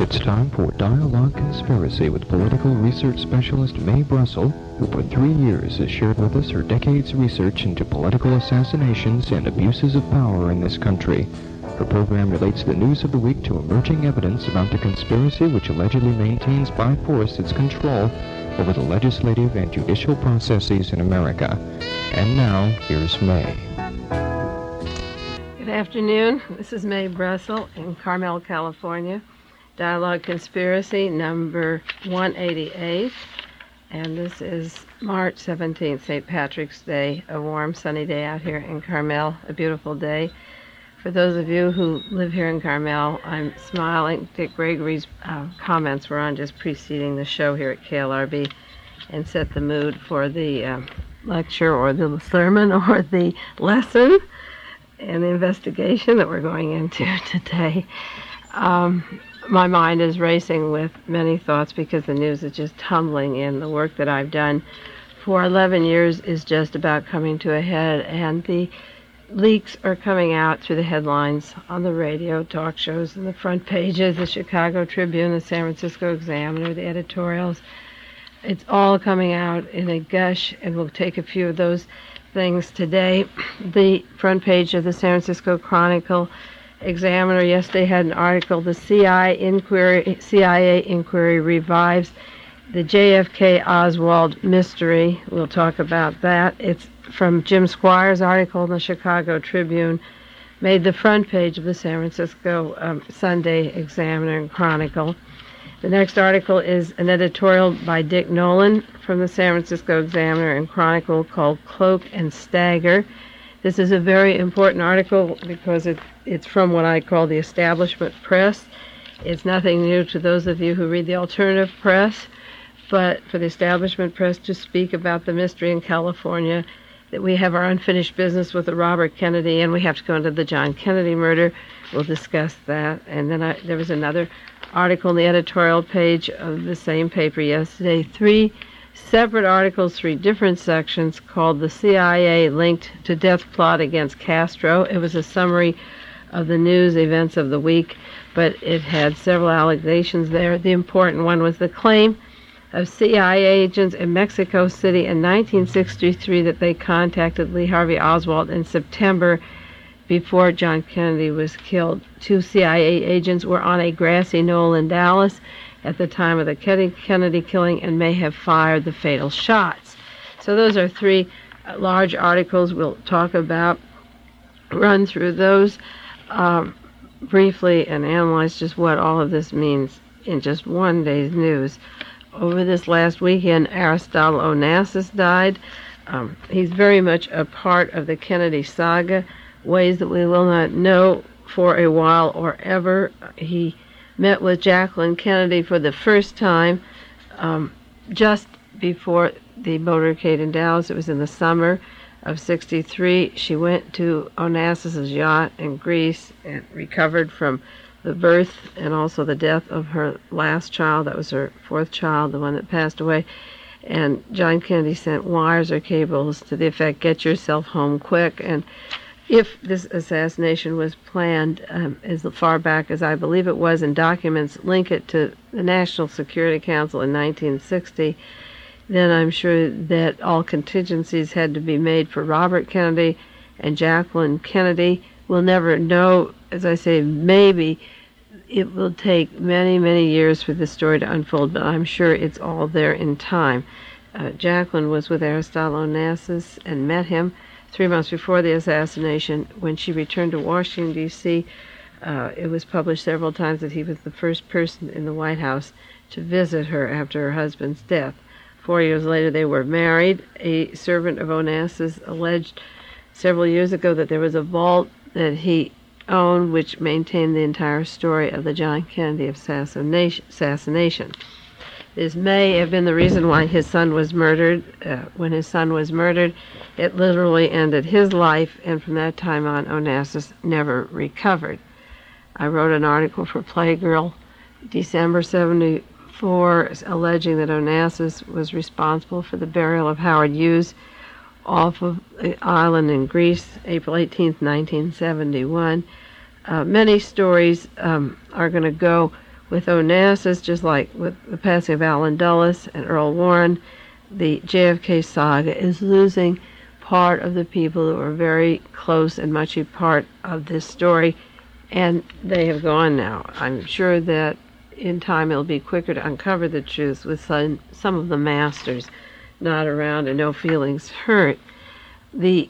It's time for Dialogue Conspiracy with political research specialist Mae Brussel, who for 3 years has shared with us her decades' research into political assassinations and abuses of power in this country. Her program relates the news of the week to emerging evidence about the conspiracy which allegedly maintains by force its control over the legislative and judicial processes in America. And now, here's Mae. Good afternoon. This is Mae Brussel in Carmel, California. Dialogue Conspiracy number 188. And this is March 17th, St. Patrick's Day, a warm, sunny day out here in Carmel, a beautiful day. For those of you who live here in Carmel, I'm smiling. Dick Gregory's comments were on just preceding the show here at KLRB and set the mood for the lecture or the sermon or the lesson and the investigation that we're going into today. My mind is racing with many thoughts because the news is just tumbling in. The work that I've done for 11 years is just about coming to a head, and the leaks are coming out through the headlines on the radio, talk shows, and the front pages, the Chicago Tribune, the San Francisco Examiner, the editorials. It's all coming out in a gush, and we'll take a few of those things today. The front page of the San Francisco Chronicle Examiner yesterday had an article, the CIA inquiry revives the JFK Oswald mystery. We'll talk about that. It's from Jim Squire's article in the Chicago Tribune, made the front page of the San Francisco Sunday Examiner and Chronicle. The next article is an editorial by Dick Nolan from the San Francisco Examiner and Chronicle called Cloak and Stagger. This is a very important article because it's from what I call the establishment press. It's nothing new to those of you who read the alternative press, but for the establishment press to speak about the mystery in California, that we have our unfinished business with the Robert Kennedy, and we have to go into the John Kennedy murder. We'll discuss that. And then there was another article in the editorial page of the same paper yesterday, 3 separate articles, 3 different sections, called The CIA Linked to Death Plot Against Castro. It was a summary of the news events of the week, but it had several allegations there. The important one was the claim of CIA agents in Mexico City in 1963 that they contacted Lee Harvey Oswald in September before John Kennedy was killed. 2 CIA agents were on a grassy knoll in Dallas at the time of the Kennedy killing and may have fired the fatal shots. So those are 3 large articles we'll talk about, run through those briefly and analyze just what all of this means in just one day's news. Over this last weekend, Aristotle Onassis died. He's very much a part of the Kennedy saga, ways that we will not know for a while or ever. He met with Jacqueline Kennedy for the first time just before the motorcade in Dallas. It was in the summer of '63. She went to Onassis's yacht in Greece and recovered from the birth and also the death of her last child. That was her 4th child, the one that passed away. And John Kennedy sent wires or cables to the effect, get yourself home quick. And if this assassination was planned as far back as I believe it was, and documents link it to the National Security Council in 1960, then I'm sure that all contingencies had to be made for Robert Kennedy and Jacqueline Kennedy. We'll never know. As I say, maybe it will take many, many years for this story to unfold, but I'm sure it's all there in time. Jacqueline was with Aristotle Onassis and met him 3 months before the assassination. When she returned to Washington, D.C., it was published several times that he was the first person in the White House to visit her after her husband's death. 4 years later, they were married. A servant of Onassis alleged several years ago that there was a vault that he owned which maintained the entire story of the John Kennedy assassination. This may have been the reason why his son was murdered. When his son was murdered, it literally ended his life, and from that time on, Onassis never recovered. I wrote an article for Playgirl, December '74, alleging that Onassis was responsible for the burial of Howard Hughes off of the island in Greece, April 18th, 1971. Many stories are going to go with Onassis, just like with the passing of Allen Dulles and Earl Warren, the JFK saga is losing part of the people who are very close and much a part of this story, and they have gone now. I'm sure that in time it'll be quicker to uncover the truth with some of the masters not around and no feelings hurt. The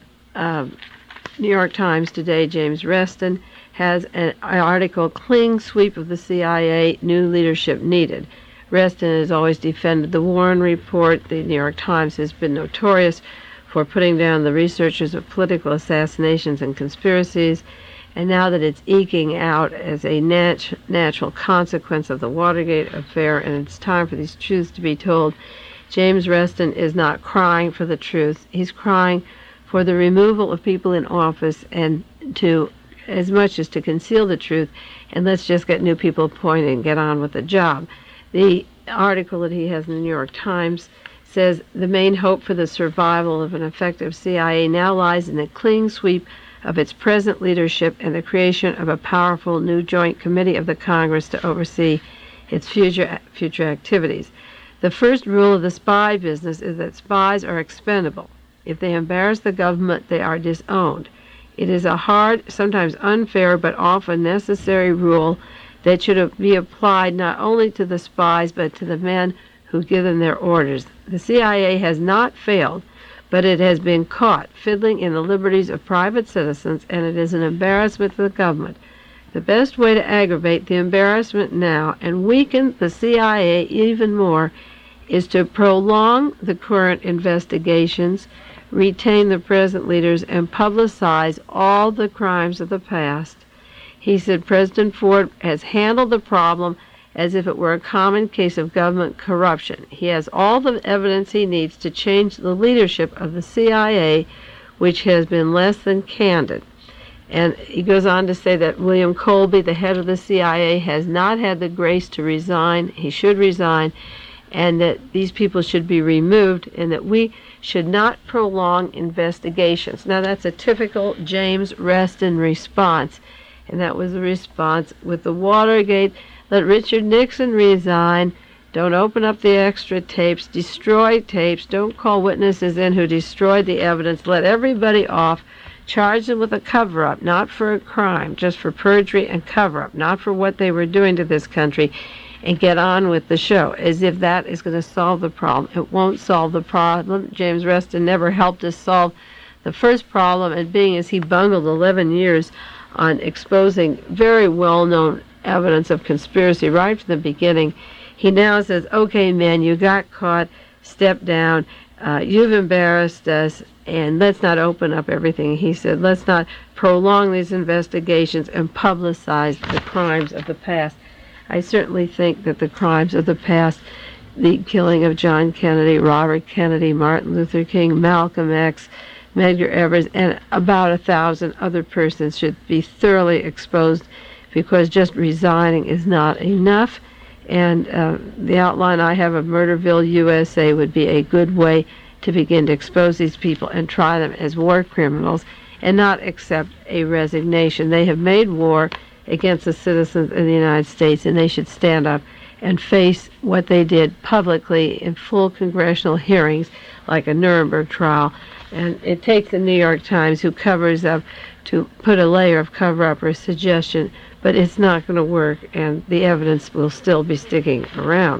New York Times today, James Reston, has an article, Clean Sweep of the CIA, New Leadership Needed. Reston has always defended the Warren Report. The New York Times has been notorious for putting down the researchers of political assassinations and conspiracies, and now that it's eking out as a natural consequence of the Watergate affair, and it's time for these truths to be told, James Reston is not crying for the truth. He's crying for the removal of people in office and to, as much as to conceal the truth, and let's just get new people appointed and get on with the job. The article that he has in the New York Times says the main hope for the survival of an effective CIA now lies in the clean sweep of its present leadership and the creation of a powerful new joint committee of the Congress to oversee its future activities. The first rule of the spy business is that spies are expendable. If they embarrass the government, they are disowned. It is a hard, sometimes unfair, but often necessary rule that should be applied not only to the spies, but to the men who give them their orders. The CIA has not failed, but it has been caught fiddling in the liberties of private citizens, and it is an embarrassment to the government. The best way to aggravate the embarrassment now and weaken the CIA even more is to prolong the current investigations, retain the present leaders, and publicize all the crimes of the past. He said President Ford has handled the problem as if it were a common case of government corruption. He has all the evidence he needs to change the leadership of the CIA, which has been less than candid. And he goes on to say that William Colby, the head of the CIA, has not had the grace to resign. He should resign, and that these people should be removed, and that we should not prolong investigations. Now, that's a typical James Reston response, and that was the response with the Watergate. Let Richard Nixon resign. Don't open up the extra tapes. Destroy tapes. Don't call witnesses in who destroyed the evidence. Let everybody off. Charge them with a cover-up, not for a crime, just for perjury and cover-up, not for what they were doing to this country, and get on with the show, as if that is going to solve the problem. It won't solve the problem. James Reston never helped us solve the first problem, and being as he bungled 11 years on exposing very well-known evidence of conspiracy right from the beginning, he now says, okay, man, you got caught, step down, you've embarrassed us, and let's not open up everything. He said, let's not prolong these investigations and publicize the crimes of the past. I certainly think that the crimes of the past, the killing of John Kennedy, Robert Kennedy, Martin Luther King, Malcolm X, Medgar Evers, and about 1,000 other persons should be thoroughly exposed, because just resigning is not enough. And the outline I have of Murderville, USA would be a good way to begin to expose these people and try them as war criminals and not accept a resignation. They have made war against the citizens of the United States, and they should stand up and face what they did publicly in full congressional hearings like a Nuremberg trial. And it takes the New York Times, who covers up, to put a layer of cover-up or suggestion, but it's not going to work, and the evidence will still be sticking around.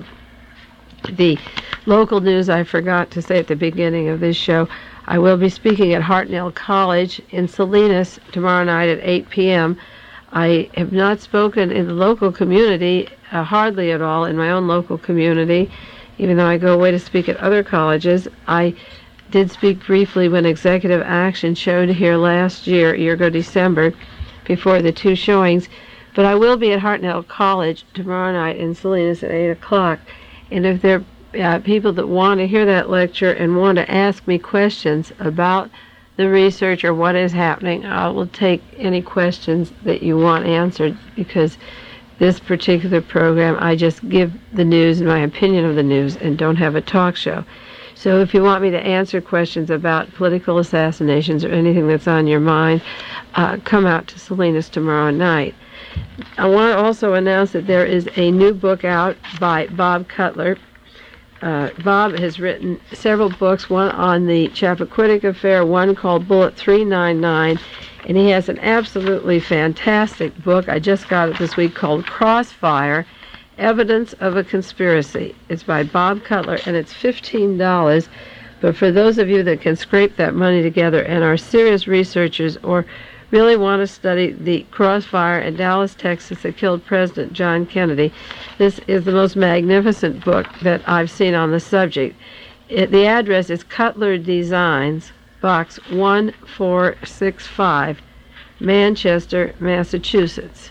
The local news I forgot to say at the beginning of this show, I will be speaking at Hartnell College in Salinas tomorrow night at 8 p.m. I have not spoken in the local community, hardly at all, in my own local community, even though I go away to speak at other colleges. I did speak briefly when Executive Action showed here last year, a year ago December, before the two showings, but I will be at Hartnell College tomorrow night in Salinas at 8 o'clock, and if there are people that want to hear that lecture and want to ask me questions about the research or what is happening, I will take any questions that you want answered, because this particular program, I just give the news and my opinion of the news and don't have a talk show. So if you want me to answer questions about political assassinations or anything that's on your mind, come out to Salinas tomorrow night. I want to also announce that there is a new book out by Bob Cutler. Bob has written several books, one on the Chappaquiddick affair, one called Bullet 399, and he has an absolutely fantastic book. I just got it this week called Crossfire, Evidence of a Conspiracy. It's by Bob Cutler, and it's $15. But for those of you that can scrape that money together and are serious researchers or really want to study the crossfire in Dallas, Texas that killed President John Kennedy, this is the most magnificent book that I've seen on the subject. The address is Cutler Designs, Box 1465, Manchester, Massachusetts,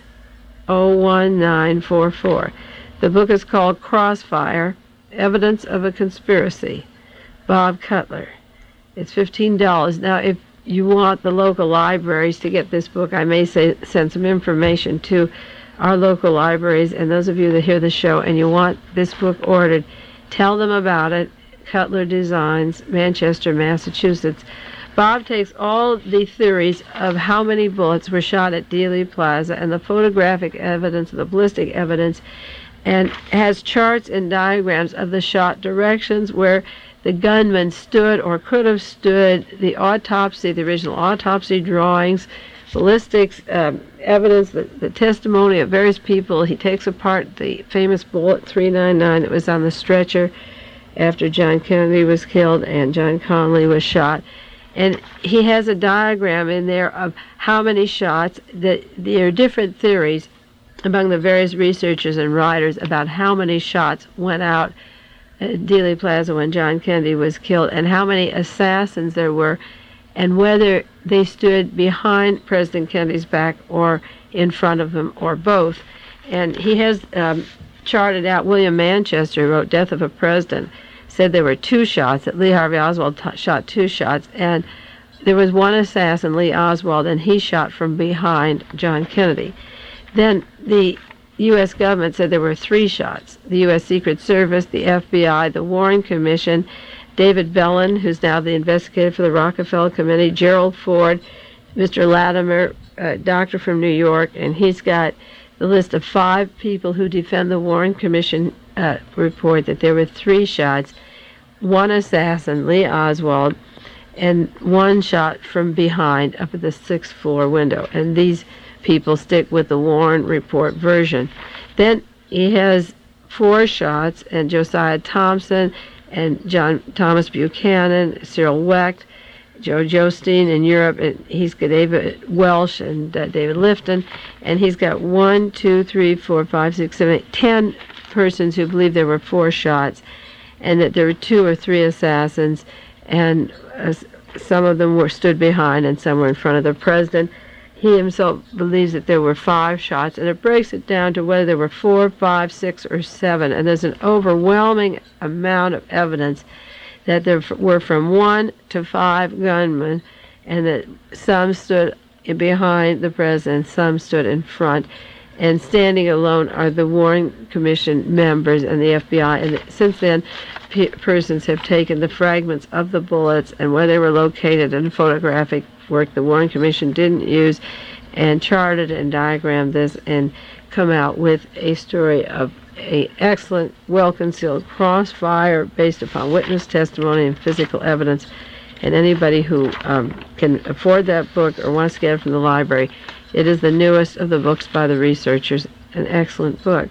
01944. The book is called Crossfire, Evidence of a Conspiracy, Bob Cutler. It's $15. Now, if you want the local libraries to get this book, I may send some information to our local libraries, and those of you that hear the show and you want this book ordered, tell them about it. Cutler Designs, Manchester, Massachusetts. Bob takes all the theories of how many bullets were shot at Dealey Plaza and the photographic evidence, the ballistic evidence, and has charts and diagrams of the shot directions where the gunman stood or could have stood, the autopsy, the original autopsy drawings, ballistics evidence, the testimony of various people. He takes apart the famous Bullet 399 that was on the stretcher after John Kennedy was killed and John Connally was shot. And he has a diagram in there of how many shots. There are different theories among the various researchers and writers about how many shots went out at Dealey Plaza when John Kennedy was killed and how many assassins there were and whether they stood behind President Kennedy's back or in front of him or both. And he has charted out, William Manchester, who wrote Death of a President, said there were 2 shots, that Lee Harvey Oswald shot 2 shots, and there was one assassin, Lee Oswald, and he shot from behind John Kennedy. Then the U.S. government said there were 3 shots. The U.S. Secret Service, the FBI, the Warren Commission, David Bellin, who's now the investigator for the Rockefeller Committee, Gerald Ford, Mr. Latimer, a doctor from New York, and he's got the list of 5 people who defend the Warren Commission report that there were 3 shots, 1 assassin, Lee Oswald, and 1 shot from behind up at the 6th floor window. And these people stick with the Warren report version. Then he has 4 shots, and Josiah Thompson and John Thomas Buchanan, Cyril Wecht, Joe Jostein in Europe, and he's got David Welsh and David Lifton, and he's got 1, 2, 3, 4, 5, 6, 7, 8, 10 persons who believe there were 4 shots, and that there were 2 or 3 assassins, and some of them were stood behind and some were in front of the president. He himself believes that there were 5 shots, and it breaks it down to whether there were 4, 5, 6, or 7. And there's an overwhelming amount of evidence that there were from 1 to 5 gunmen, and that some stood behind the president, some stood in front. And standing alone are the Warren Commission members and the FBI. And since then, persons have taken the fragments of the bullets and where they were located and photographic work the Warren Commission didn't use, and charted and diagrammed this and come out with a story of a excellent, well-concealed crossfire based upon witness testimony and physical evidence. And anybody who can afford that book or wants to get it from the library, it is the newest of the books by the researchers, an excellent book.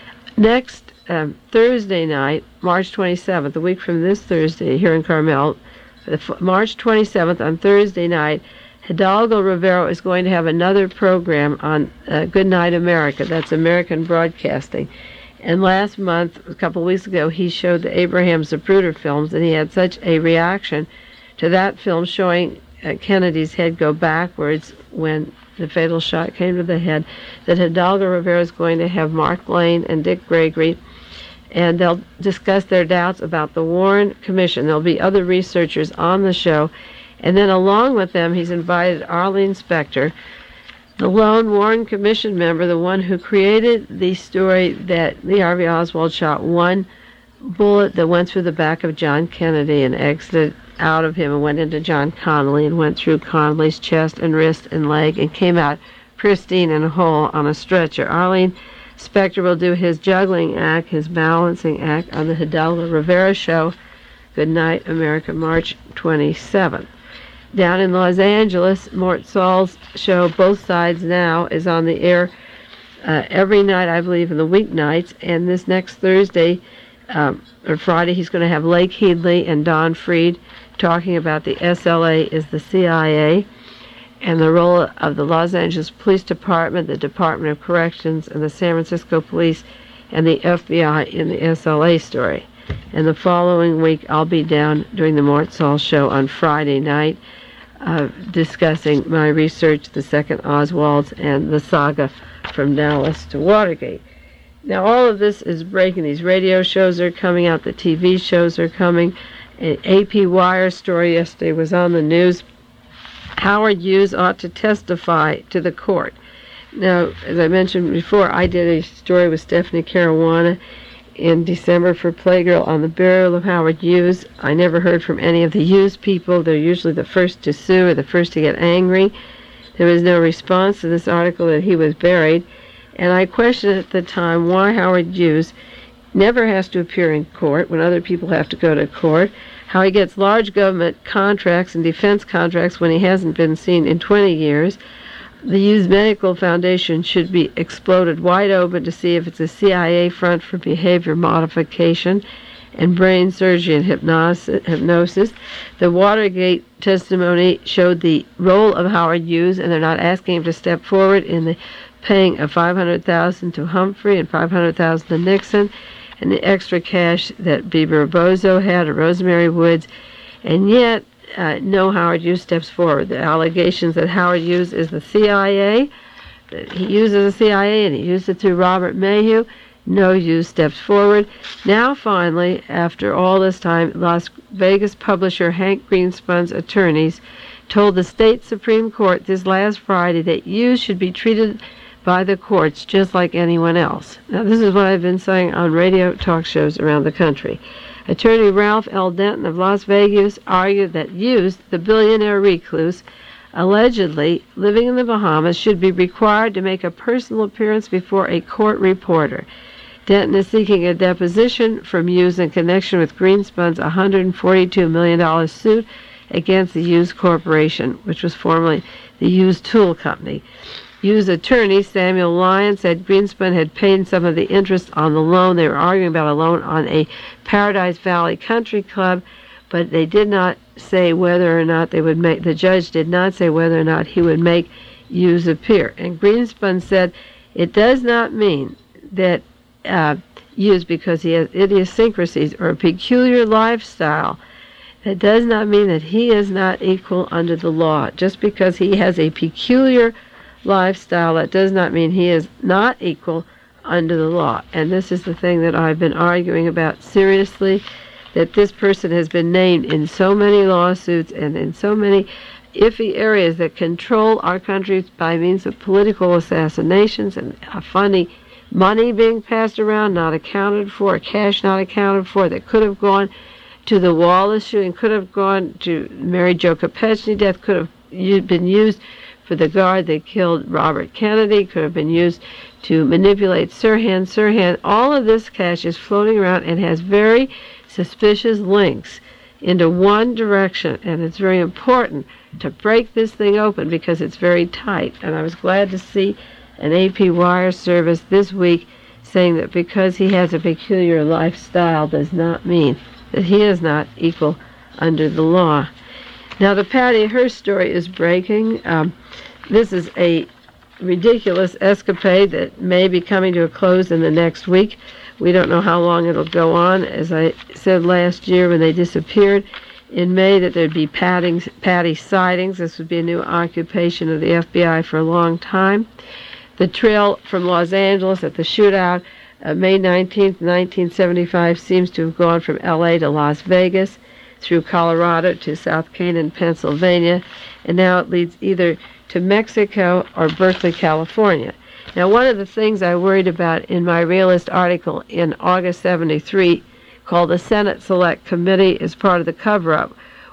Next Thursday night, March 27th, a week from this Thursday here in Carmel, March 27th on Thursday night, Hidalgo Rivero is going to have another program on Good Night America. That's American Broadcasting. And last month, a couple of weeks ago, he showed the Abraham Zapruder films, and he had such a reaction to that film showing Kennedy's head go backwards when the fatal shot came to the head, that Hidalgo Rivero is going to have Mark Lane and Dick Gregory, and they'll discuss their doubts about the Warren Commission. There'll be other researchers on the show, and then along with them, he's invited Arlene Specter, the lone Warren Commission member, the one who created the story that Lee Harvey Oswald shot 1 bullet that went through the back of John Kennedy and exited out of him and went into John Connolly and went through Connolly's chest and wrist and leg and came out pristine and whole on a stretcher. Arlene Specter will do his juggling act, his balancing act on the Hidalgo Rivera show. Good Night, America, March 27th. Down in Los Angeles, Mort Saul's show, Both Sides Now, is on the air every night, I believe, in the weeknights. And this next Thursday or Friday, he's going to have Lake Headley and Don Freed talking about the SLA is the CIA and the role of the Los Angeles Police Department, the Department of Corrections, and the San Francisco Police and the FBI in the SLA story. And the following week, I'll be down doing the Mort Saul show on Friday night, discussing my research, the second Oswalds, and the saga from Dallas to Watergate. Now, all of this is breaking. These radio shows are coming out. The TV shows are coming. An AP Wire story yesterday was on the news. Howard Hughes ought to testify to the court. Now, as I mentioned before, I did a story with Stephanie Caruana in December for Playgirl on the burial of Howard Hughes. I never heard from any of the Hughes people. They're usually the first to sue or the first to get angry. There was no response to this article that he was buried. And I questioned at the time why Howard Hughes never has to appear in court when other people have to go to court, how he gets large government contracts and defense contracts when he hasn't been seen in 20 years. The Hughes Medical Foundation should be exploded wide open to see if it's a CIA front for behavior modification and brain surgery and hypnosis. The Watergate testimony showed the role of Howard Hughes, and they're not asking him to step forward in the paying of $500,000 to Humphrey and $500,000 to Nixon, and the extra cash that Bebe Rebozo had, or Rosemary Woods, and yet no Howard Hughes steps forward. The allegations that Howard Hughes is the CIA, that he uses the CIA and he used it through Robert Mayhew, no Hughes steps forward. Now finally, after all this time, Las Vegas publisher Hank Greenspun's attorneys told the state Supreme Court this last Friday that Hughes should be treated by the courts just like anyone else. Now, this is what I've been saying on radio talk shows around the country. Attorney Ralph L. Denton of Las Vegas argued that Hughes, the billionaire recluse, allegedly living in the Bahamas, should be required to make a personal appearance before a court reporter. Denton is seeking a deposition from Hughes in connection with Greenspun's $142 million suit against the Hughes Corporation, which was formerly the Hughes Tool Company. Hughes attorney Samuel Lyon said Greenspun had paid some of the interest on the loan. They were arguing about a loan on a Paradise Valley Country Club, but they did not say whether or not they would make, the judge did not say whether or not he would make Hughes appear. And Greenspun said it does not mean that Hughes, because he has idiosyncrasies or a peculiar lifestyle, that does not mean that he is not equal under the law. Just because he has a peculiar lifestyle, that does not mean he is not equal under the law. And this is the thing that I've been arguing about seriously, that this person has been named in so many lawsuits and in so many iffy areas that control our country by means of political assassinations and funny money being passed around, not accounted for, cash not accounted for, that could have gone to the Wallace shooting, could have gone to Mary Jo Kopechne death, could have been used for the guard that killed Robert Kennedy, could have been used to manipulate Sirhan. Sirhan, all of this cash is floating around and has very suspicious links into one direction, and it's very important to break this thing open because it's very tight. And I was glad to see an AP Wire service this week saying that because he has a peculiar lifestyle does not mean that he is not equal under the law. Now, the Patty Hearst story is breaking. This is a ridiculous escapade that may be coming to a close in the next week. We don't know how long it'll go on. As I said last year when they disappeared in May, that there'd be Patty sightings. This would be a new occupation of the FBI for a long time. The trail from Los Angeles at the shootout, May 19th, 1975, seems to have gone from L.A. to Las Vegas, through Colorado to South Canaan, Pennsylvania, and now it leads either to Mexico or Berkeley, California. Now, one of the things I worried about in my Realist article in August 73, called the Senate Select Committee as part of the cover-up,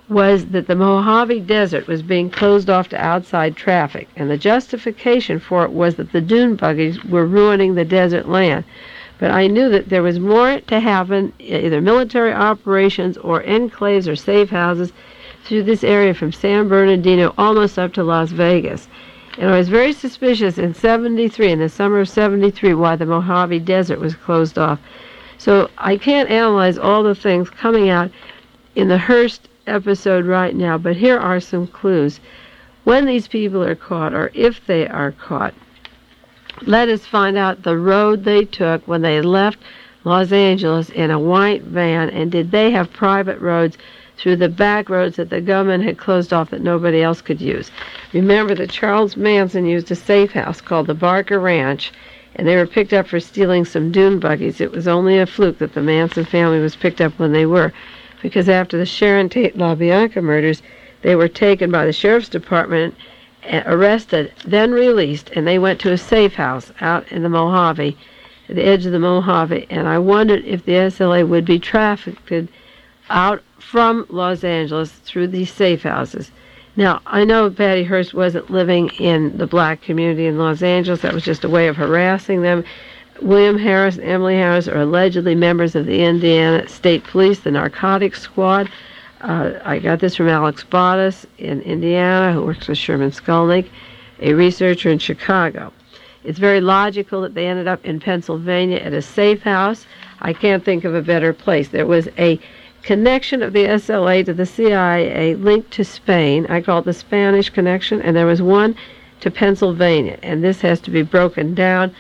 was that the Mojave Desert was being closed off to outside traffic, and the justification for it was that the dune buggies were ruining the desert land. But I knew that there was more to happen, either military operations or enclaves or safe houses through this area from San Bernardino almost up to Las Vegas. And I was very suspicious in the summer of 73, why the Mojave Desert was closed off. So I can't analyze all the things coming out in the Hearst episode right now, but here are some clues. When these people are caught, or if they are caught, let us find out the road they took when they left Los Angeles in a white van, and did they have private roads through the back roads that the government had closed off that nobody else could use. Remember that Charles Manson used a safe house called the Barker Ranch, and they were picked up for stealing some dune buggies. It was only a fluke that the Manson family was picked up when they were, because after the Sharon Tate LaBianca murders, they were taken by the sheriff's department, arrested, then released, and they went to a safe house out in the Mojave, at the edge of the Mojave, and I wondered if the SLA would be trafficked out from Los Angeles through these safe houses. Now, I know Patty Hearst wasn't living in the black community in Los Angeles. That was just a way of harassing them. William Harris and Emily Harris are allegedly members of the Indiana State Police, the narcotics squad. I got this from Alex Bottas in Indiana, who works with Sherman Skolnick, a researcher in Chicago. It's very logical that they ended up in Pennsylvania at a safe house. I can't think of a better place. There was a connection of the SLA to the CIA linked to Spain. I call it the Spanish connection, and there was one to Pennsylvania, and this has to be broken down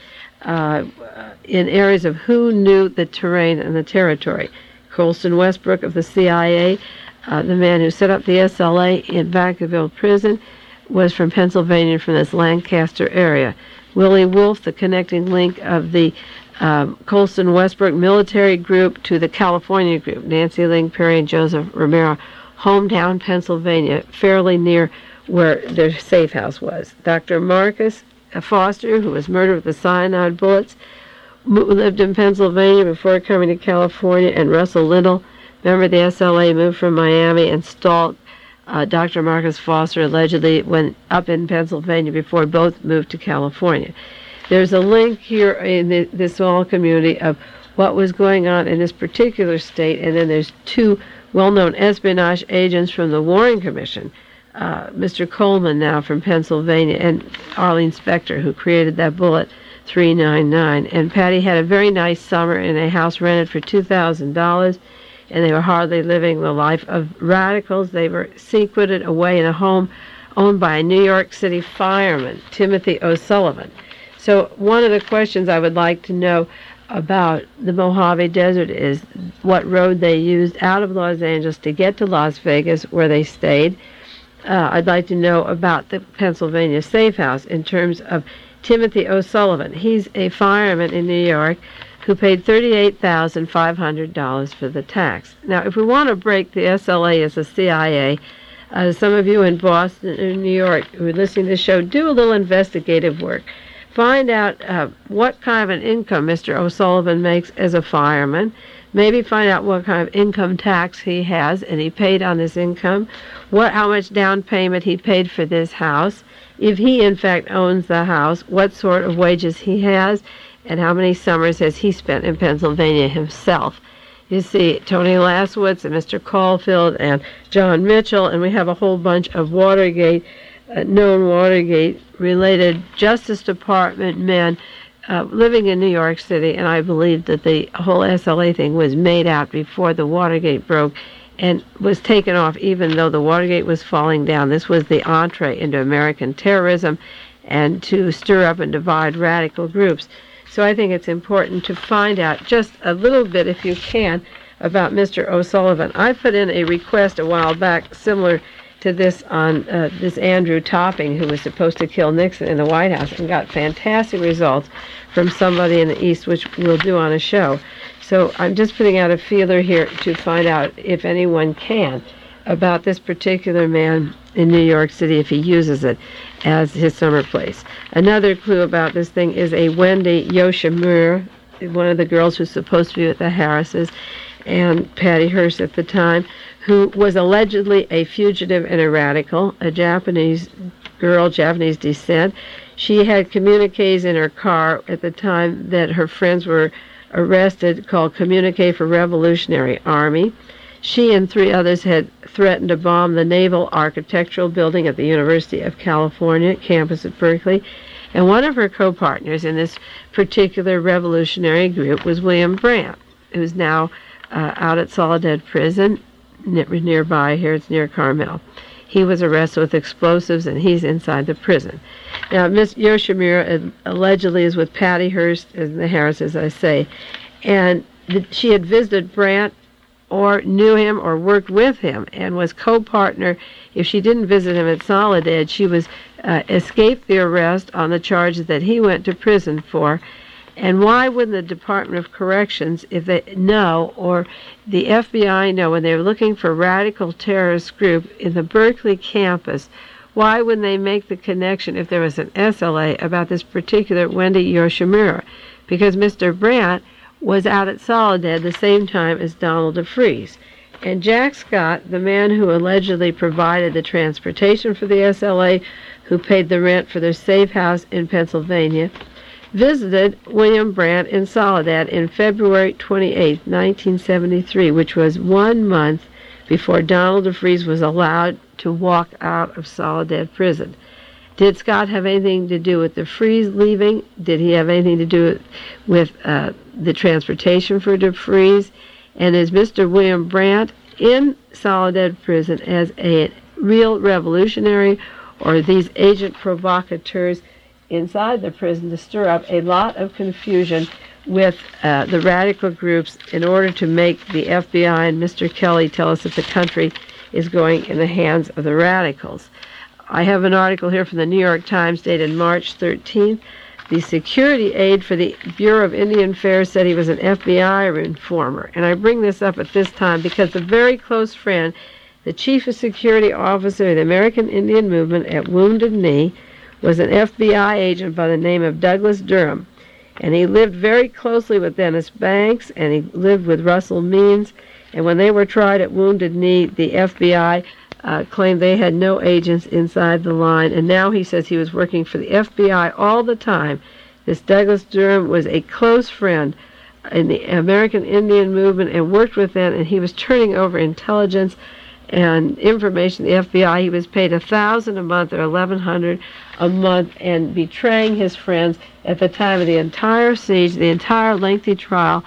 in areas of who knew the terrain and the territory. Colston Westbrook of the CIA, the man who set up the SLA in Vacaville Prison, was from Pennsylvania, from this Lancaster area. Willie Wolf, the connecting link of the Colston Westbrook military group to the California group, Nancy Ling Perry and Joseph Romero, hometown Pennsylvania, fairly near where their safe house was. Dr. Marcus Foster, who was murdered with the cyanide bullets, lived in Pennsylvania before coming to California, and Russell Little, remember the SLA moved from Miami and stalked Dr. Marcus Foster, allegedly went up in Pennsylvania before both moved to California. There's a link here in this small community of what was going on in this particular state, and then there's two well-known espionage agents from the Warren Commission, Mr. Coleman now from Pennsylvania, and Arlene Specter, who created that bullet 399. And Patty had a very nice summer in a house rented for $2,000, and they were hardly living the life of radicals. They were secreted away in a home owned by a New York City fireman, Timothy O'Sullivan. So one of the questions I would like to know about the Mojave Desert is what road they used out of Los Angeles to get to Las Vegas, where they stayed. I'd like to know about the Pennsylvania safe house in terms of Timothy O'Sullivan. He's a fireman in New York who paid $38,500 for the tax. Now, if we want to break the SLA as a CIA, some of you in Boston and New York who are listening to the show, do a little investigative work. Find out what kind of an income Mr. O'Sullivan makes as a fireman. Maybe find out what kind of income tax he has and he paid on this income, how much down payment he paid for this house, if he in fact owns the house, what sort of wages he has, and how many summers has he spent in Pennsylvania himself. You see Tony Laswitz and Mr. Caulfield and John Mitchell, and we have a whole bunch of Watergate, known Watergate-related Justice Department men living in New York City, and I believe that the whole SLA thing was made out before the Watergate broke and was taken off even though the Watergate was falling down. This was the entree into American terrorism and to stir up and divide radical groups. So I think it's important to find out just a little bit, if you can, about Mr. O'Sullivan. I put in a request a while back similar to this on this Andrew Topping, who was supposed to kill Nixon in the White House, and got fantastic results from somebody in the East, which we'll do on a show. So I'm just putting out a feeler here to find out, if anyone can, about this particular man in New York City, if he uses it as his summer place. Another clue about this thing is a Wendy Yoshimura, one of the girls who's supposed to be with the Harrises. and Patty Hearst at the time, who was allegedly a fugitive and a radical, a Japanese girl, Japanese descent. She had communiques in her car at the time that her friends were arrested called Communique for Revolutionary Army. She and 3 others had threatened to bomb the Naval Architectural Building at the University of California campus at Berkeley. And one of her co-partners in this particular revolutionary group was William Brandt, who's now out at Soledad Prison nearby here. It's near Carmel. He was arrested with explosives, and he's inside the prison. Now, Miss Yoshimura allegedly is with Patty Hearst and the Harris, as I say, and she had visited Brandt or knew him or worked with him and was co-partner. If she didn't visit him at Soledad, she was escaped the arrest on the charges that he went to prison for. And why wouldn't the Department of Corrections, if they know, or the FBI know, when they're looking for a radical terrorist group in the Berkeley campus, why wouldn't they make the connection if there was an SLA about this particular Wendy Yoshimura? Because Mr. Brandt was out at Soledad the same time as Donald DeFreeze. And Jack Scott, the man who allegedly provided the transportation for the SLA, who paid the rent for their safe house in Pennsylvania, visited William Brandt in Soledad in February 28, 1973, which was 1 month before Donald DeFreeze was allowed to walk out of Soledad prison. Did Scott have anything to do with DeFreeze leaving? Did he have anything to do with the transportation for DeFreeze? And is Mr. William Brandt in Soledad prison as a real revolutionary, or are these agent provocateurs inside the prison to stir up a lot of confusion with the radical groups in order to make the FBI and Mr. Kelly tell us that the country is going in the hands of the radicals? I have an article here from the New York Times dated March 13th. The security aide for the Bureau of Indian Affairs said he was an FBI informer. And I bring this up at this time because a very close friend, the chief of security officer of the American Indian Movement at Wounded Knee, was an FBI agent by the name of Douglas Durham. And he lived very closely with Dennis Banks, and he lived with Russell Means. And when they were tried at Wounded Knee, the FBI claimed they had no agents inside the line. And now he says he was working for the FBI all the time. This Douglas Durham was a close friend in the American Indian Movement and worked with them, and he was turning over intelligence and information to the FBI. He was paid $1,000 a month or $1,100 a month, and betraying his friends at the time of the entire siege, the entire lengthy trial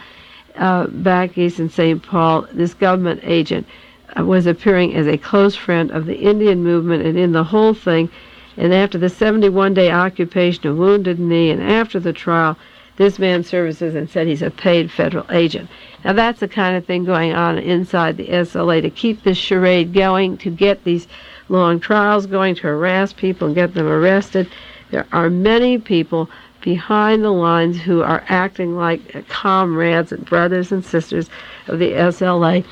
back east in St. Paul. This government agent was appearing as a close friend of the Indian Movement and in the whole thing. And after the 71-day occupation of Wounded Knee and after the trial, this man services and said he's a paid federal agent. Now that's the kind of thing going on inside the SLA to keep this charade going, to get these long trials going, to harass people and get them arrested. There are many people behind the lines who are acting like comrades and brothers and sisters of the SLA,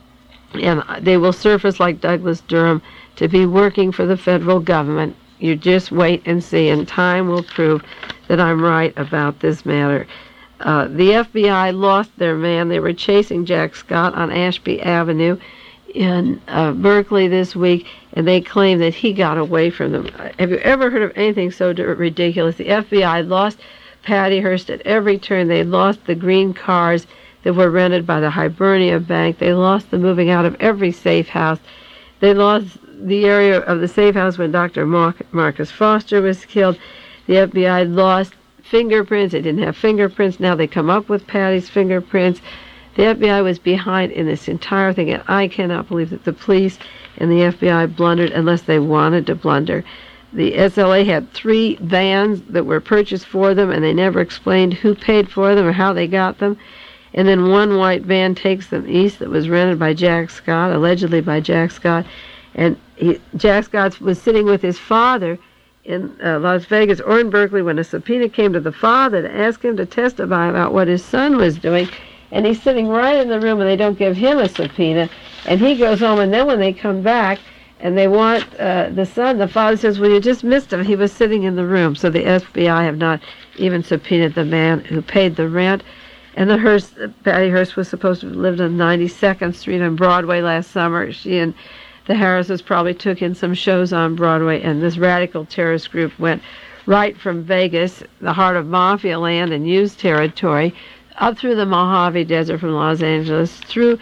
and they will surface like Douglas Durham to be working for the federal government. You just wait and see, and time will prove that I'm right about this matter. The FBI lost their man. They were chasing Jack Scott on Ashby Avenue in Berkeley this week, and they claim that he got away from them. Have you ever heard of anything so ridiculous? The FBI lost Patty Hearst at every turn. They lost the green cars that were rented by the Hibernia Bank. They lost the moving out of every safe house. They lost the area of the safe house when Dr. Marcus Foster was killed. The FBI lost fingerprints. They didn't have fingerprints. Now they come up with Patty's fingerprints. The FBI was behind in this entire thing, and I cannot believe that the police and the FBI blundered unless they wanted to blunder. The SLA had 3 vans that were purchased for them, and they never explained who paid for them or how they got them. And then one white van takes them east that was rented by Jack Scott, allegedly by Jack Scott. And Jack Scott was sitting with his father in Las Vegas or in Berkeley when a subpoena came to the father to ask him to testify about what his son was doing. And he's sitting right in the room, and they don't give him a subpoena. And he goes home, and then when they come back and they want the son, the father says, well, you just missed him. He was sitting in the room. So the FBI have not even subpoenaed the man who paid the rent. And Patty Hearst was supposed to have lived on 92nd Street on Broadway last summer. She and the Harrises probably took in some shows on Broadway, and this radical terrorist group went right from Vegas, the heart of mafia land and used territory, up through the Mojave Desert from Los Angeles, through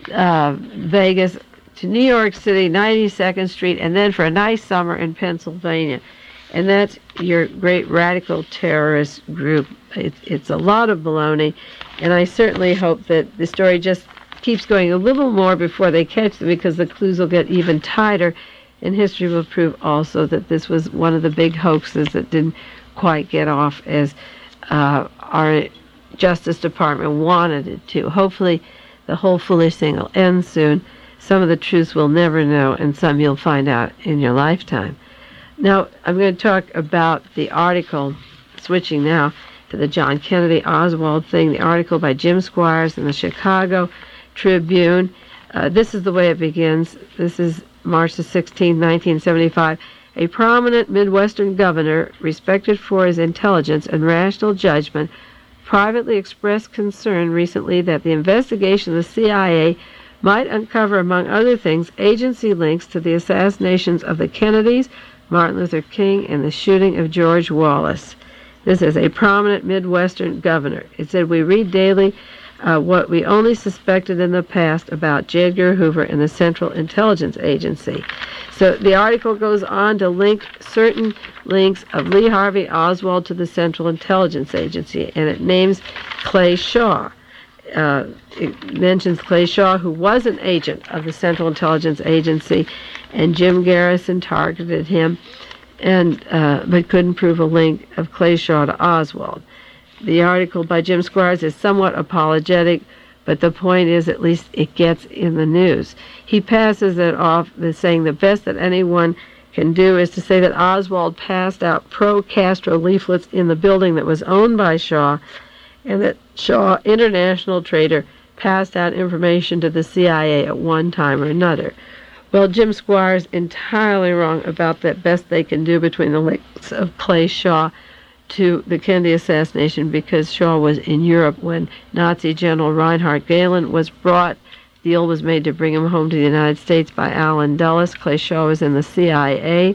Vegas to New York City, 92nd Street, and then for a nice summer in Pennsylvania. And that's your great radical terrorist group. It's a lot of baloney, and I certainly hope that the story just keeps going a little more before they catch them, because the clues will get even tighter, and history will prove also that this was one of the big hoaxes that didn't quite get off as our Justice Department wanted it to. Hopefully the whole foolish thing will end soon. Some of the truths we'll never know, and some you'll find out in your lifetime. Now, I'm going to talk about the article, switching now to the John Kennedy Oswald thing, the article by Jim Squires in the Chicago Tribune. This is the way it begins. This is March the 16th, 1975. A prominent Midwestern governor, respected for his intelligence and rational judgment, privately expressed concern recently that the investigation of the CIA might uncover, among other things, agency links to the assassinations of the Kennedys, Martin Luther King, and the shooting of George Wallace. This is a prominent Midwestern governor. It said, we read daily what we only suspected in the past about J. Edgar Hoover and the Central Intelligence Agency. So the article goes on to link certain links of Lee Harvey Oswald to the Central Intelligence Agency, and it names Clay Shaw. It mentions Clay Shaw, who was an agent of the Central Intelligence Agency, and Jim Garrison targeted him, and but couldn't prove a link of Clay Shaw to Oswald. The article by Jim Squires is somewhat apologetic, but the point is at least it gets in the news. He passes it off as saying the best that anyone can do is to say that Oswald passed out pro-Castro leaflets in the building that was owned by Shaw, and that Shaw, international trader, passed out information to the CIA at one time or another. Well, Jim Squires entirely wrong about that best they can do between the links of Clay Shaw to the Kennedy assassination, because Shaw was in Europe when Nazi General Reinhard Gehlen was brought. The deal was made to bring him home to the United States by Allen Dulles. Clay Shaw was in the CIA.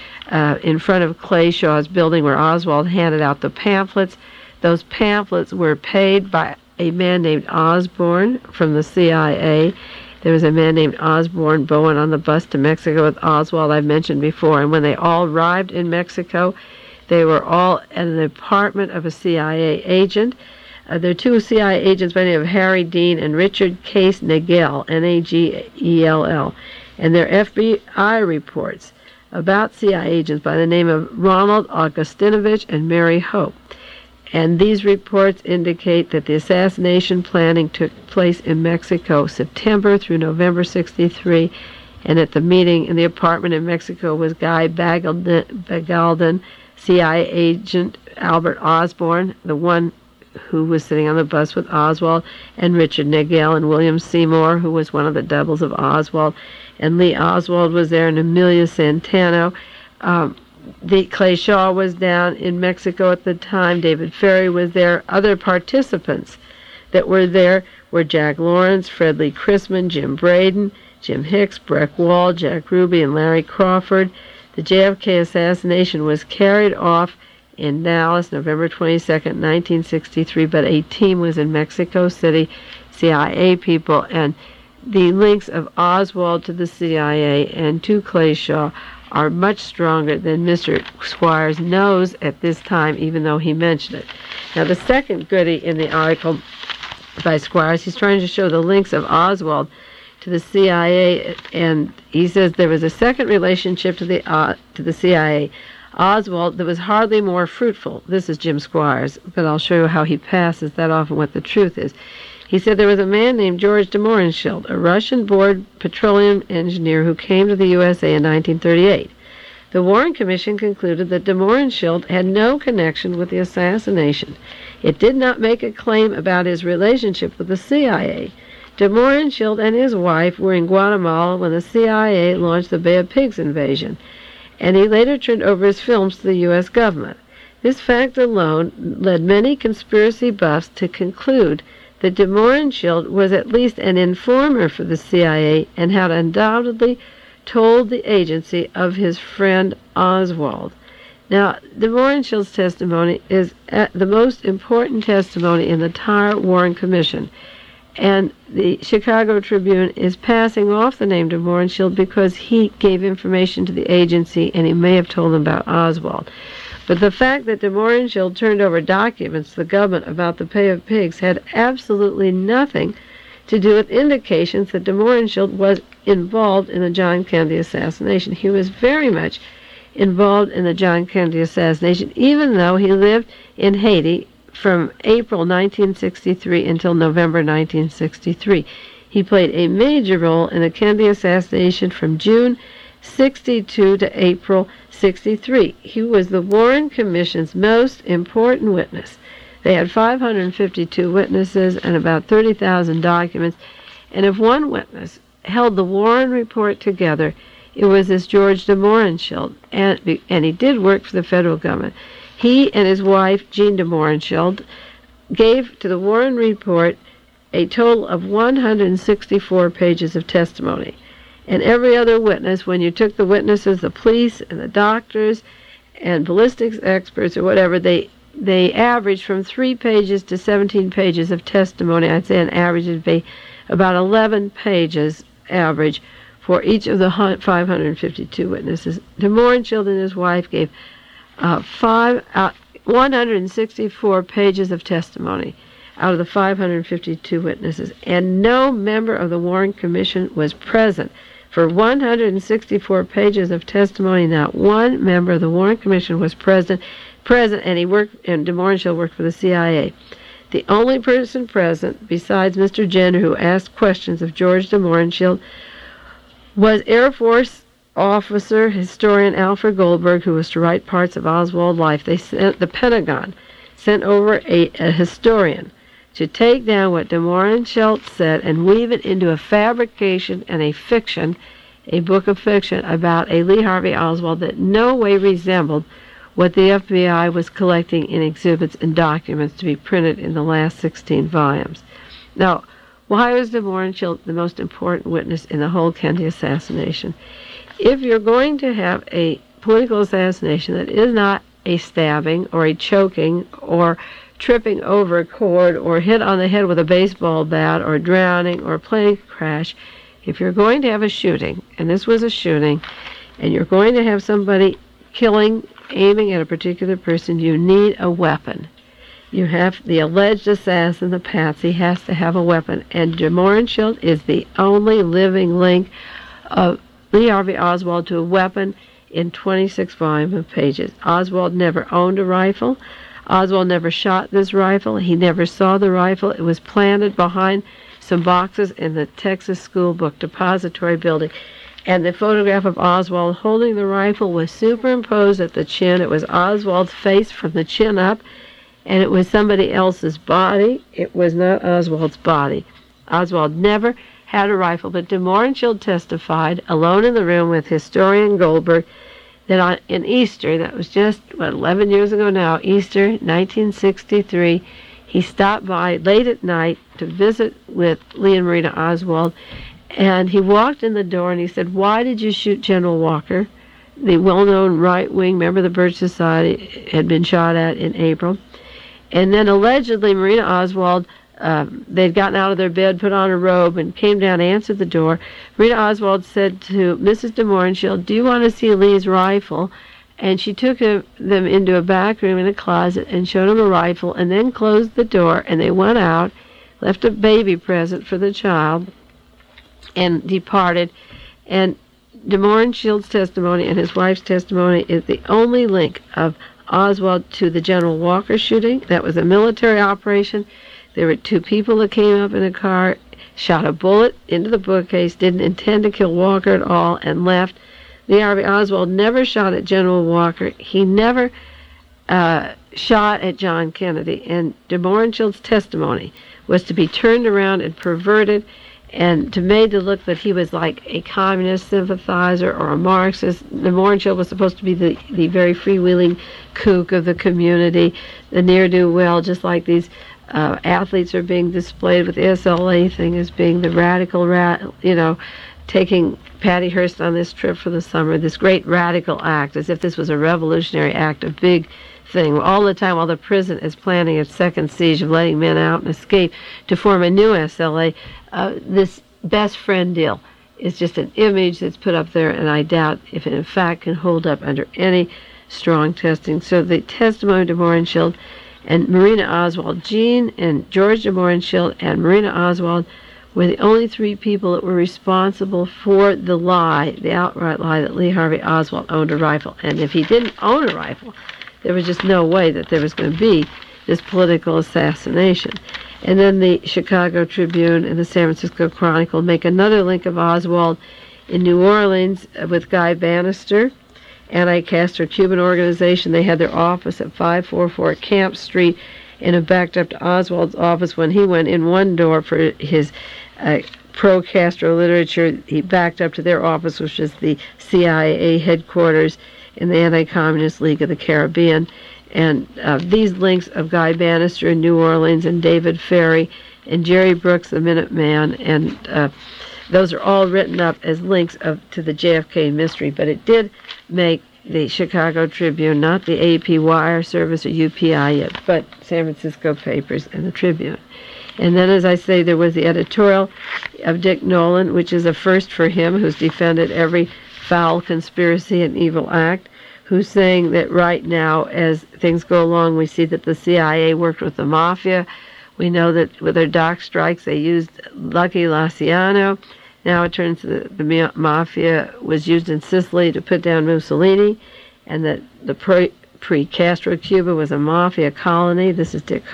In front of Clay Shaw's building where Oswald handed out the pamphlets. Those pamphlets were paid by a man named Osborne from the CIA. There was a man named Osborne Bowen on the bus to Mexico with Oswald, I've mentioned before. And when they all arrived in Mexico, they were all at an apartment of a CIA agent. There are two CIA agents by the name of Harry Dean and Richard Case Nagell, Nagell, and their FBI reports about CIA agents by the name of Ronald Augustinovich and Mary Hope. And these reports indicate that the assassination planning took place in Mexico September through November 63, and at the meeting in the apartment in Mexico was Guy Bagalden, CIA agent Albert Osborne, the one who was sitting on the bus with Oswald, and Richard Nagell and William Seymour, who was one of the doubles of Oswald, and Lee Oswald was there, and Amelia Santano. The Clay Shaw was down in Mexico at the time. David Ferry was there. Other participants that were there were Jack Lawrence, Fred Lee Chrisman, Jim Braden, Jim Hicks, Breck Wall, Jack Ruby, and Larry Crawford. The JFK assassination was carried off in Dallas, November 22nd, 1963, but a team was in Mexico City, CIA people, and the links of Oswald to the CIA and to Clay Shaw are much stronger than Mr. Squires knows at this time, even though he mentioned it. Now, the second goodie in the article by Squires, he's trying to show the links of Oswald to the CIA, and he says there was a second relationship to the CIA, Oswald, that was hardly more fruitful. This is Jim Squires, but I'll show you how he passes that off and what the truth is. He said there was a man named George de Mohrenschildt, a Russian-born petroleum engineer who came to the USA in 1938. The Warren Commission concluded that de Mohrenschildt had no connection with the assassination. It did not make a claim about his relationship with the CIA. De Mohrenschildt and his wife were in Guatemala when the CIA launched the Bay of Pigs invasion, and he later turned over his films to the U.S. government. This fact alone led many conspiracy buffs to conclude that de Mohrenschildt was at least an informer for the CIA and had undoubtedly told the agency of his friend Oswald. Now, de Mohrenschildt's testimony is the most important testimony in the entire Warren Commission, and the Chicago Tribune is passing off the name de Mohrenschildt because he gave information to the agency and he may have told them about Oswald. But the fact that de Mohrenschildt turned over documents to the government about the pay of pigs had absolutely nothing to do with indications that de Mohrenschildt was involved in the John Kennedy assassination. He was very much involved in the John Kennedy assassination, even though he lived in Haiti from April 1963 until November 1963. He played a major role in the Kennedy assassination from June 62 to April 63. He was the Warren Commission's most important witness. They had 552 witnesses and about 30,000 documents, and if one witness held the Warren report together, it was this George de Mohrenschildt, and he did work for the federal government. He and his wife, Jean de Mohrenschildt, gave to the Warren report a total of 164 pages of testimony. And every other witness, when you took the witnesses, the police and the doctors and ballistics experts or whatever, they averaged from 3 pages to 17 pages of testimony. I'd say an average would be about 11 pages average for each of the 552 witnesses. De Mohrenschildt and his wife gave 164 pages of testimony out of the 552 witnesses, and no member of the Warren Commission was present. For 164 pages of testimony, not one member of the Warren Commission was present, and de Mohrenschildt worked for the CIA. The only person present, besides Mr. Jenner, who asked questions of George de Mohrenschildt, was Air Force officer, historian Alfred Goldberg, who was to write parts of Oswald's life. The Pentagon sent over a historian to take down what de Mohrenschildt said and weave it into a fabrication and a fiction, a book of fiction about a Lee Harvey Oswald that no way resembled what the FBI was collecting in exhibits and documents to be printed in the last 16 volumes. Now, why was de Mohrenschildt the most important witness in the whole Kennedy assassination? If you're going to have a political assassination that is not a stabbing or a choking or tripping over a cord or hit on the head with a baseball bat or drowning or plane crash, if you're going to have a shooting, and this was a shooting, and you're going to have somebody aiming at a particular person, you need a weapon. You have the alleged assassin, the patsy, has to have a weapon, and de Mohrenschildt is the only living link of Lee Harvey Oswald to a weapon in 26 volumes of pages. Oswald never owned a rifle. Oswald never shot this rifle. He never saw the rifle. It was planted behind some boxes in the Texas School Book Depository building. And the photograph of Oswald holding the rifle was superimposed at the chin. It was Oswald's face from the chin up, and it was somebody else's body. It was not Oswald's body. Oswald never had a rifle, but de Mohrenschildt testified, alone in the room with historian Goldberg, that in Easter, that was just, 11 years ago now, Easter 1963, he stopped by late at night to visit with Lee and Marina Oswald, and he walked in the door and he said, "Why did you shoot General Walker?" The well-known right-wing member of the Birch Society had been shot at in April. And then allegedly Marina Oswald, they'd gotten out of their bed, put on a robe, and came down, answered the door. Marina Oswald said to Mrs. de Mohrenschildt, "Do you want to see Lee's rifle?" And she took them into a back room in a closet and showed them a rifle, and then closed the door, and they went out, left a baby present for the child, and departed. And de Mohrenschildt's testimony and his wife's testimony is the only link of Oswald to the General Walker shooting. That was a military operation. There were 2 people that came up in a car, shot a bullet into the bookcase, didn't intend to kill Walker at all, and left. Lee Harvey Oswald never shot at General Walker. He never shot at John Kennedy. And de Mohrenschildt's testimony was to be turned around and perverted, and made to look that he was like a communist sympathizer or a Marxist. The Mohrenschildt was supposed to be the very freewheeling kook of the community, the ne'er-do-well, just like these athletes are being displayed with the SLA thing as being the radical, taking Patty Hearst on this trip for the summer, this great radical act, as if this was a revolutionary act, a big thing, all the time while the prison is planning its second siege of letting men out and escape to form a new SLA. This best friend deal is just an image that's put up there, and I doubt if it in fact can hold up under any strong testing. So the testimony to Mohrenschildt and Marina Oswald, Jean and George de Mohrenschildt and Marina Oswald were the only three people that were responsible for the lie, the outright lie that Lee Harvey Oswald owned a rifle. And if he didn't own a rifle, there was just no way that there was going to be this political assassination. And then the Chicago Tribune and the San Francisco Chronicle make another link of Oswald in New Orleans with Guy Bannister, anti-Castro Cuban organization. They had their office at 544 Camp Street, and it backed up to Oswald's office when he went in one door for his pro-Castro literature. He backed up to their office, which is the CIA headquarters in the Anti-Communist League of the Caribbean. And these links of Guy Bannister in New Orleans and David Ferry and Jerry Brooks, the Minuteman, and those are all written up as links to the JFK mystery. But it did make the Chicago Tribune, not the AP Wire Service or UPI yet, but San Francisco papers and the Tribune. And then, as I say, there was the editorial of Dick Nolan, which is a first for him, who's defended every foul conspiracy and evil act, who's saying that right now, as things go along, we see that the CIA worked with the mafia. We know that with their dock strikes, they used Lucky Luciano. Now it turns out the mafia was used in Sicily to put down Mussolini, and that the pre-Castro Cuba was a mafia colony. This is Dick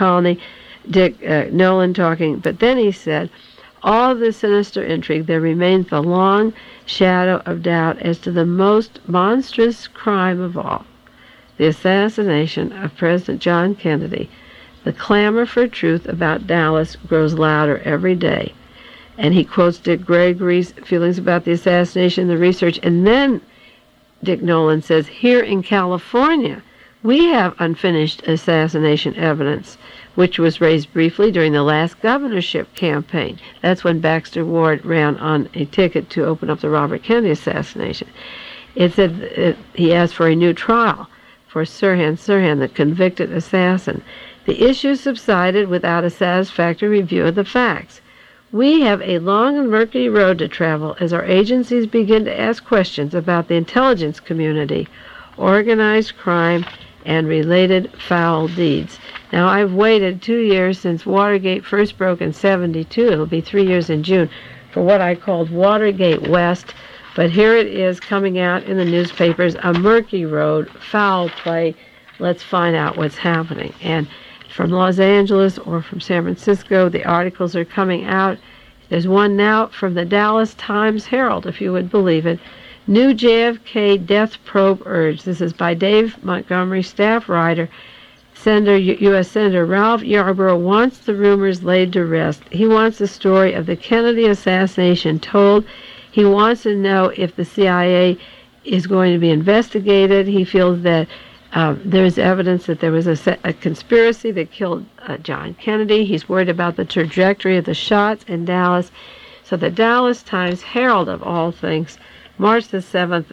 Nolan talking. But then he said, all this sinister intrigue, there remains the long shadow of doubt as to the most monstrous crime of all, the assassination of President John Kennedy. The clamor for truth about Dallas grows louder every day. And he quotes Dick Gregory's feelings about the assassination, the research, and then Dick Nolan says, here in California, we have unfinished assassination evidence, which was raised briefly during the last governorship campaign. That's when Baxter Ward ran on a ticket to open up the Robert Kennedy assassination. It said he asked for a new trial for Sirhan Sirhan, the convicted assassin. The issue subsided without a satisfactory review of the facts. We have a long and murky road to travel as our agencies begin to ask questions about the intelligence community, organized crime, and related foul deeds. Now, I've waited 2 years since Watergate first broke in 1972. It'll be 3 years in June for what I called Watergate West. But here it is coming out in the newspapers, a murky road, foul play. Let's find out what's happening. And from Los Angeles or from San Francisco, the articles are coming out. There's one now from the Dallas Times-Herald, if you would believe it. New JFK death probe urged. This is by Dave Montgomery, staff writer. U.S. Senator Ralph Yarborough wants the rumors laid to rest. He wants the story of the Kennedy assassination told. He wants to know if the CIA is going to be investigated. He feels that there's evidence that there was a conspiracy that killed John Kennedy. He's worried about the trajectory of the shots in Dallas. So the Dallas Times-Herald, of all things, March the 7th,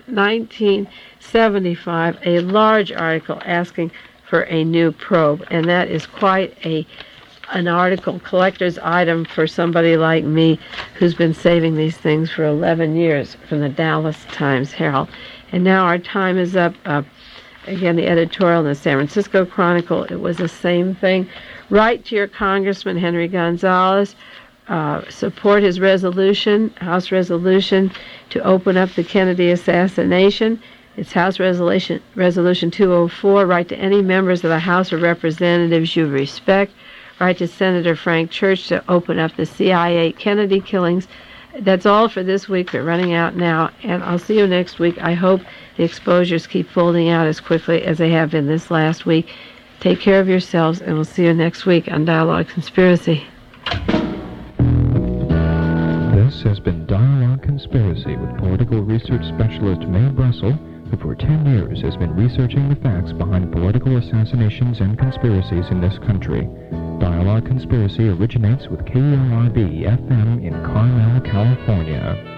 1975, a large article asking for a new probe. And that is quite an article, collector's item for somebody like me who's been saving these things for 11 years from the Dallas Times-Herald. And now our time is up. Again, the editorial in the San Francisco Chronicle, it was the same thing. Write to your Congressman Henry Gonzalez. Support his resolution, House resolution, to open up the Kennedy assassination. It's House Resolution 204. Write to any members of the House of Representatives you respect. Write to Senator Frank Church to open up the CIA Kennedy killings. That's all for this week. They're running out now, and I'll see you next week. I hope the exposures keep folding out as quickly as they have been this last week. Take care of yourselves, and we'll see you next week on Dialogue Conspiracy. has been Dialogue Conspiracy with political research specialist Mae Brussel, who for 10 years has been researching the facts behind political assassinations and conspiracies in this country. Dialogue Conspiracy originates with KLRB FM in Carmel, California.